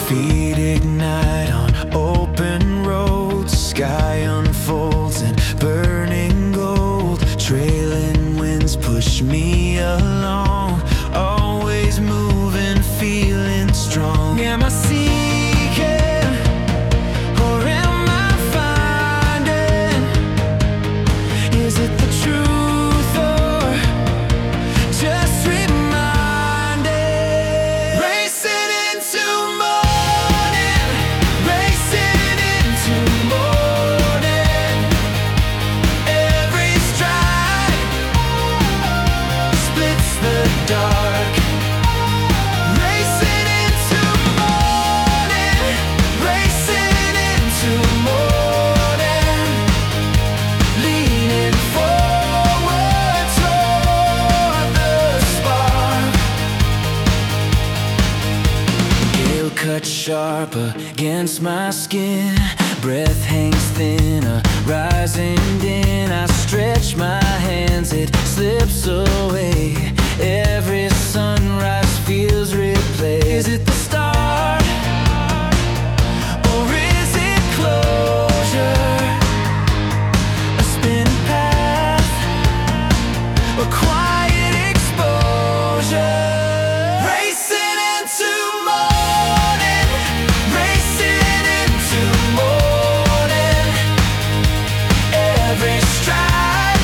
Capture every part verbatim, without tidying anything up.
Feet ignite on open roads, sky unfolds in burning gold. Trailing winds push me along, always moving, feeling strong. Am I seeking, or am I finding? Is it the truth, or just reminding? Racing into morning, racing into morning. Every stride splits the dark. Racing into morning, racing into morning. Leaning forward toward the spark. Gale cut sharp against my skin. Breath hangs thin, a rising din. I stretch my hands, it slips away. Every sunrise feels replay. Is it the start, or is it closure? A spinning path, a quiet exposure. Racing into morning, racing into morning. Every stride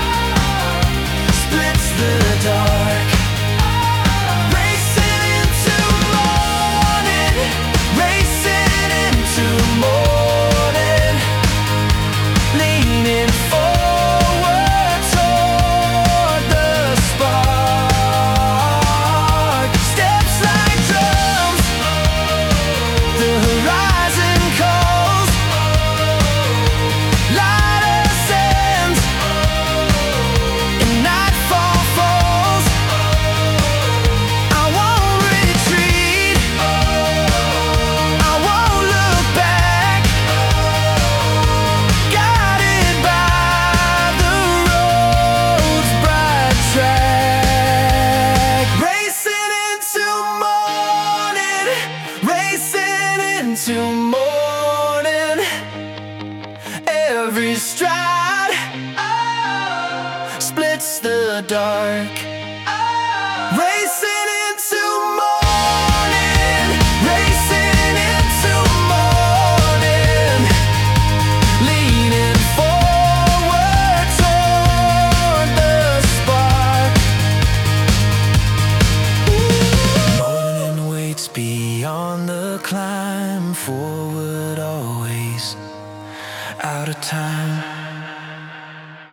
splits the dark. Racing into morning, racing into morning. Leaning forward toward the spark. Steps like drums, the horizon calls. Light ascends, and nightfall falls. I won't retreat, I won't look back. Guided by the road's bright track. Racing into morning, racing into morning. Every stride splits the dark. Racing into morning, racing into morning. Leaning forward toward the spark. Morning waits beyond the climb. Forward always, out of time.